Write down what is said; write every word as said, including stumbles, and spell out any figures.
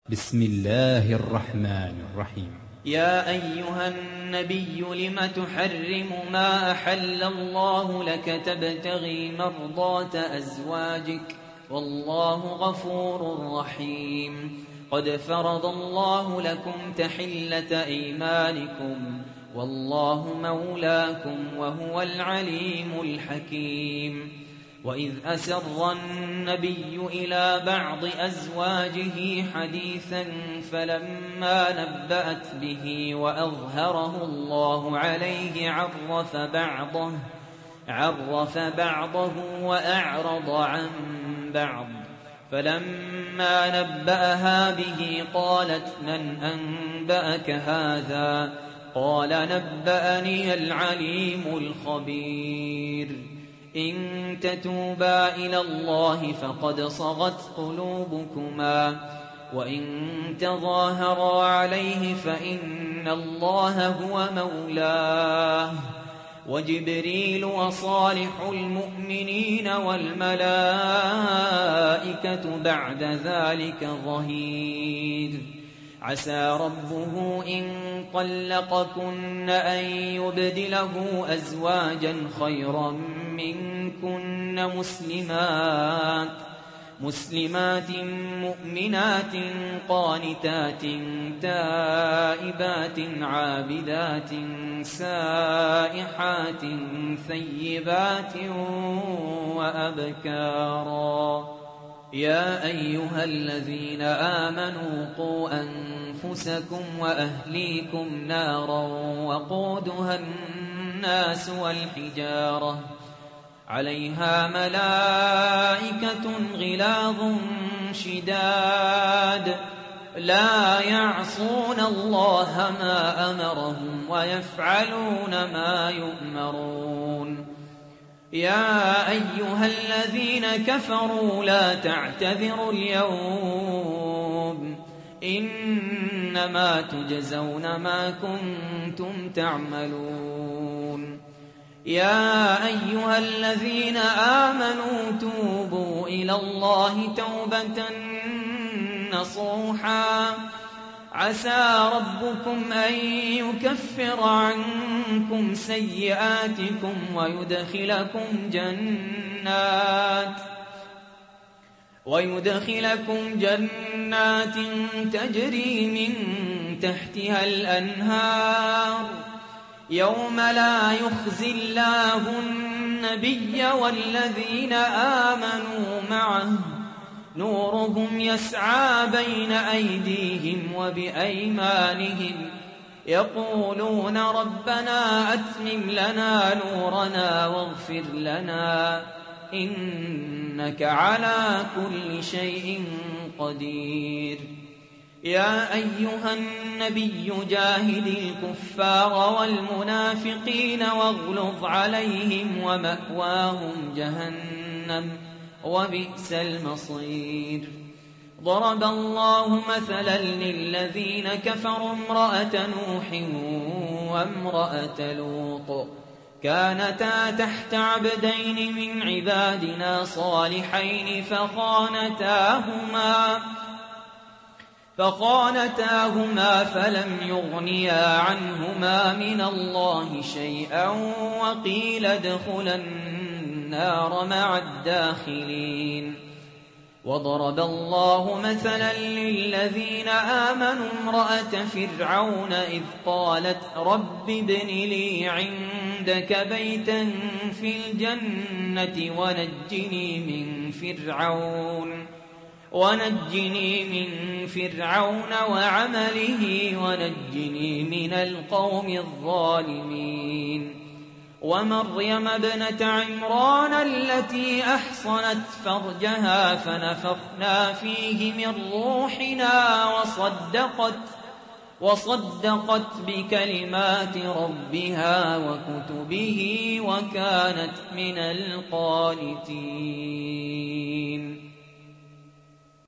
بسم الله الرحمن الرحيم. يا أيها النبي لم تحرم ما أحل الله لك تبتغي مرضات أزواجك والله غفور رحيم. قد فرض الله لكم تحلة أيمانكم والله مولاكم وهو العليم الحكيم. وإذ أسر النبي إلى بعض أزواجه حديثا فلما نبأت به وأظهره الله عليه عرف بعضه عرف بعضه وأعرض عن بعض. فلما نبأها به قالت من أنبأك هذا؟ قال نبأني العليم الخبير. إن تتوبا إلى الله فقد صغت قلوبكما وإن تظاهرا عليه فإن الله هو مولاه وجبريل وصالح المؤمنين والملائكة بعد ذلك ظهير. عسى ربه إن طلقكن أن يبدله أزواجا خيرا منكن مسلمات مسلمات مؤمنات قانتات تائبات عابدات سائحات ثيبات وأبكارا. يا أيها الذين آمنوا قوا أنفسكم وأهليكم نارا وقودها الناس والحجارة عليها ملائكة غلاظ شداد لا يعصون الله ما أمرهم ويفعلون ما يؤمرون. يا أيها الذين كفروا لا تعتذروا اليوم إنما تجزون ما كنتم تعملون. يا أيها الذين آمنوا توبوا إلى الله توبة نصوحا عسى ربكم أن يكفر عنكم سيئاتكم ويدخلكم جنات ويدخلكم جنات تجري من تحتها الأنهار يوم لا يخزي الله النبي والذين آمنوا معه نورهم يسعى بين أيديهم وبأيمانهم يقولون ربنا أتمم لنا نورنا واغفر لنا إنك على كل شيء قدير. يا أيها النبي جاهد الكفار والمنافقين واغلظ عليهم ومأواهم جهنم وبئس المصير. ضرب الله مثلا للذين كفروا امرأة نوح وامرأة لوط كانتا تحت عبدين من عبادنا صالحين فخانتاهما فخانتاهما فلم يغنيا عنهما من الله شيئا وقيل ادخلا النار مع الداخلين. وضرب الله مثلا للذين آمنوا امرأة فرعون إذ قالت رب ابن لي عندك بيتا في الجنة ونجني من فرعون ونجني من فرعون وعمله ونجني من القوم الظالمين. ومريم ابنة عمران التي أحصنت فرجها فنفخنا فيه من روحنا وصدقت وصدقت بكلمات ربها وكتبه وكانت من القانتين.